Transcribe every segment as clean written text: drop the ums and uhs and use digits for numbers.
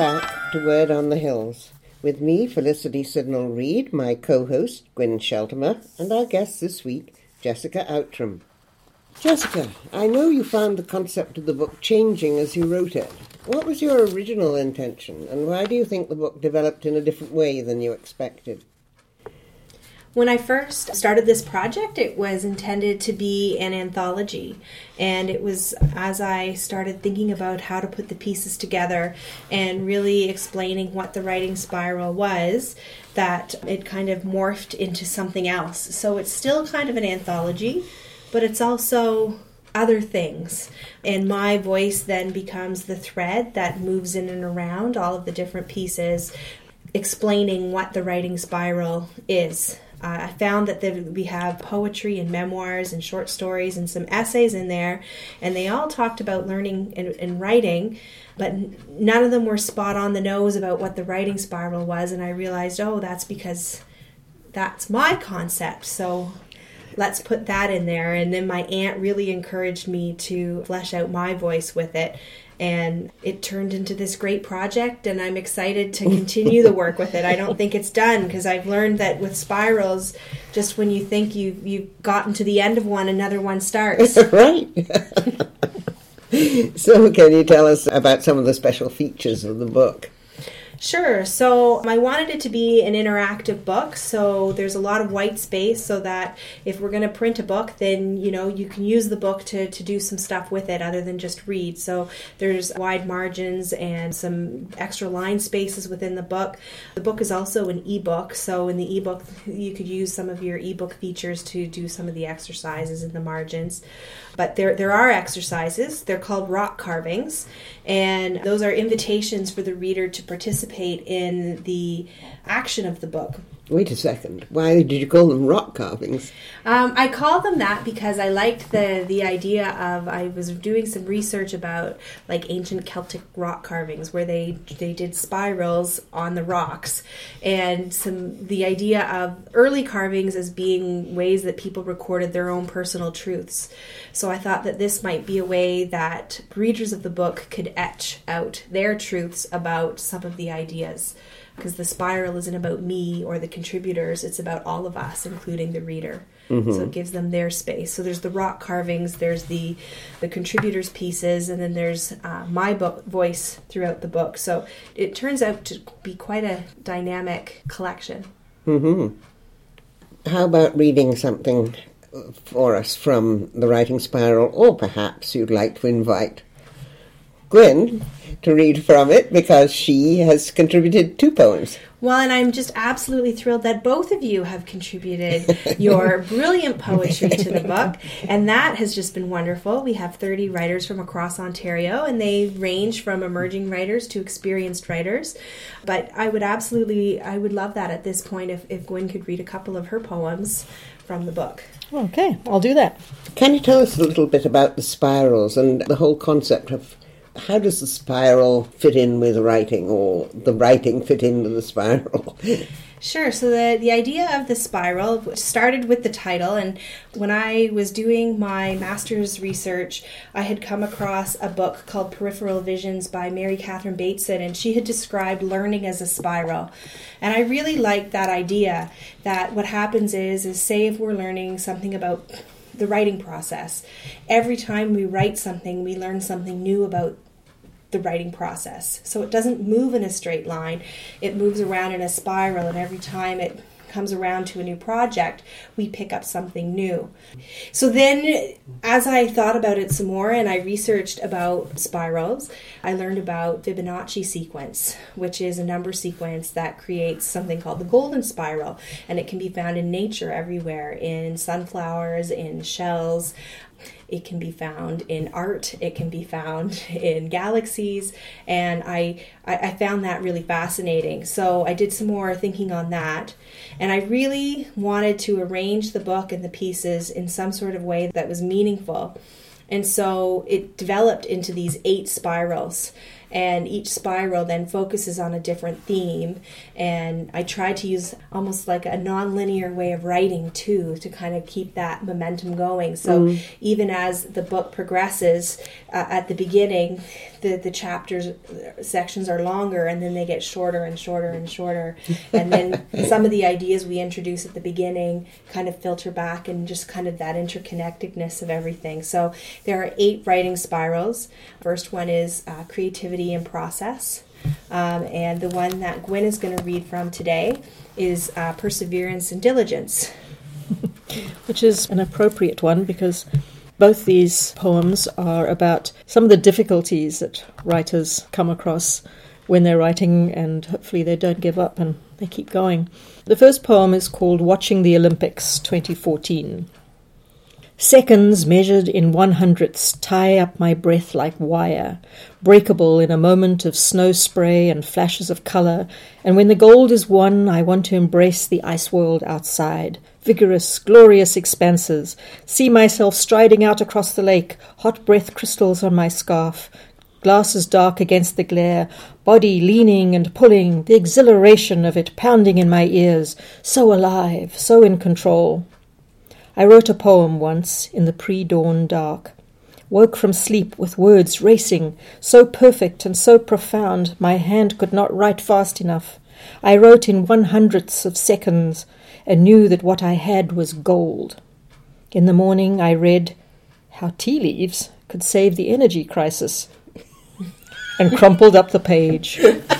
back to Word on the Hills. With me, Felicity Sidnall-Reid, my co-host, Gwyn Sheltimer, and our guest this week, Jessica Outram. Jessica, I know you found the concept of the book changing as you wrote it. What was your original intention, and why do you think the book developed in a different way than you expected? When I first started this project, it was intended to be an anthology. And it was as I started thinking about how to put the pieces together and really explaining what the writing spiral was, that it kind of morphed into something else. So it's still kind of an anthology, but it's also other things. And my voice then becomes the thread that moves in and around all of the different pieces, explaining what the writing spiral is. I found that we have poetry and memoirs and short stories and some essays in there, and they all talked about learning and writing, but none of them were spot on the nose about what the writing spiral was, and I realized, that's because that's my concept, so let's put that in there. And then my aunt really encouraged me to flesh out my voice with it. And it turned into this great project, and I'm excited to continue the work with it. I don't think it's done, because I've learned that with spirals, just when you think you've gotten to the end of one, another one starts. Right. So can you tell us about some of the special features of the book? Sure. So I wanted it to be an interactive book. So there's a lot of white space so that if we're going to print a book, then, you can use the book to do some stuff with it other than just read. So there's wide margins and some extra line spaces within the book. The book is also an ebook. So in the ebook, you could use some of your ebook features to do some of the exercises in the margins. But there are exercises. They're called rock carvings. And those are invitations for the reader to participate in the action of the book. Wait a second. Why did you call them rock carvings? I call them that because I liked the idea of, I was doing some research about like ancient Celtic rock carvings where they did spirals on the rocks, and the idea of early carvings as being ways that people recorded their own personal truths. So I thought that this might be a way that readers of the book could etch out their truths about some of the ideas. Because the spiral isn't about me or the contributors, it's about all of us, including the reader. Mm-hmm. So it gives them their space. So there's the rock carvings, there's the contributors' pieces, and then there's my voice throughout the book. So it turns out to be quite a dynamic collection. Mm-hmm. How about reading something for us from the writing spiral, or perhaps you'd like to invite Gwyn to read from it, because she has contributed 2 poems. Well, and I'm just absolutely thrilled that both of you have contributed your brilliant poetry to the book, and that has just been wonderful. We have 30 writers from across Ontario, and they range from emerging writers to experienced writers. But I would love that at this point if Gwyn could read a couple of her poems from the book. Okay, I'll do that. Can you tell us a little bit about the spirals and the whole concept of how does the spiral fit in with writing, or the writing fit in with the spiral? Sure. So the idea of the spiral started with the title, and when I was doing my master's research, I had come across a book called Peripheral Visions by Mary Catherine Bateson, and she had described learning as a spiral. And I really liked that idea, that what happens is say if we're learning something about the writing process, every time we write something, we learn something new about the writing process. So it doesn't move in a straight line. It moves around in a spiral, and every time it comes around to a new project, we pick up something new. So then, as I thought about it some more and I researched about spirals, I learned about Fibonacci sequence, which is a number sequence that creates something called the golden spiral, and it can be found in nature everywhere, in sunflowers, in shells. It can be found in art, it can be found in galaxies, and I found that really fascinating. So I did some more thinking on that, and I really wanted to arrange the book and the pieces in some sort of way that was meaningful. And so it developed into these 8 spirals. And each spiral then focuses on a different theme. And I tried to use almost like a non-linear way of writing too, to kind of keep that momentum going. So even as the book progresses, at the beginning, the chapters sections are longer, and then they get shorter and shorter and shorter. And then some of the ideas we introduce at the beginning kind of filter back, and just kind of that interconnectedness of everything. So there are 8 writing spirals. First one is creativity and process. And the one that Gwen is going to read from today is perseverance and diligence. Which is an appropriate one, because both these poems are about some of the difficulties that writers come across when they're writing, and hopefully they don't give up and they keep going. The first poem is called Watching the Olympics 2014. Seconds measured in 100ths tie up my breath like wire, breakable in a moment of snow spray and flashes of colour, and when the gold is won, I want to embrace the ice world outside, vigorous, glorious expanses, see myself striding out across the lake, hot breath crystals on my scarf, glasses dark against the glare, body leaning and pulling, the exhilaration of it pounding in my ears, so alive, so in control. I wrote a poem once in the pre-dawn dark, woke from sleep with words racing, so perfect and so profound my hand could not write fast enough. I wrote in 100ths of seconds and knew that what I had was gold. In the morning I read how tea leaves could save the energy crisis and crumpled up the page.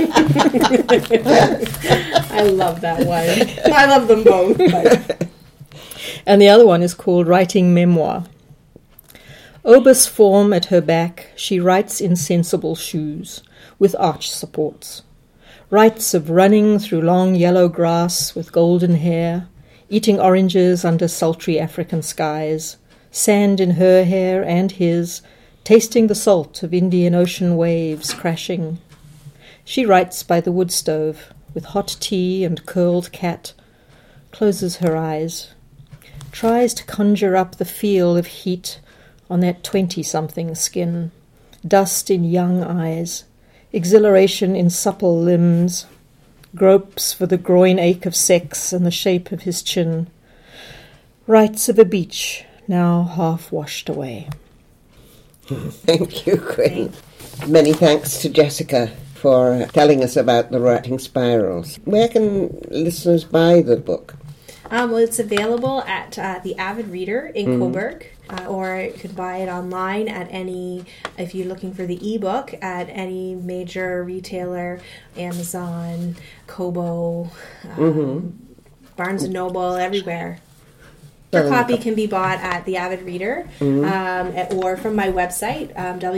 I love that one. I love them both. But... And the other one is called Writing Memoir. Obus form at her back, she writes in sensible shoes, with arch supports. Writes of running through long yellow grass with golden hair, eating oranges under sultry African skies, sand in her hair and his, tasting the salt of Indian Ocean waves crashing. She writes by the wood stove, with hot tea and curled cat, closes her eyes, tries to conjure up the feel of heat on that 20-something skin, dust in young eyes, exhilaration in supple limbs, gropes for the groin ache of sex and the shape of his chin, writes of a beach now half washed away. Thank you, Gwen. Many thanks to Jessica for telling us about the writing spirals. Where can listeners buy the book? Well, it's available at the Avid Reader in Coburg, or you could buy it online at any, if you're looking for the ebook, at any major retailer, Amazon, Kobo, Barnes & Noble, everywhere. Your copy can be bought at the Avid Reader, or from my website,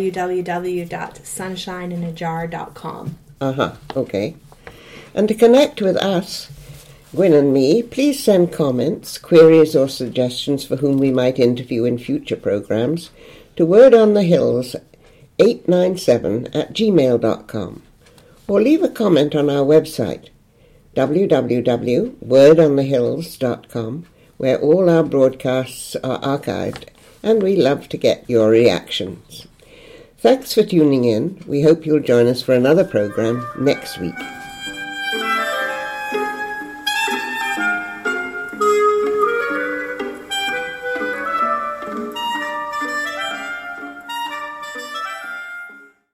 www.sunshineinajar.com. Okay. And to connect with us, Gwen and me, please send comments, queries or suggestions for whom we might interview in future programmes to wordonthehills897@gmail.com, or leave a comment on our website, www.wordonthehills.com, where all our broadcasts are archived, and we love to get your reactions. Thanks for tuning in. We hope you'll join us for another programme next week.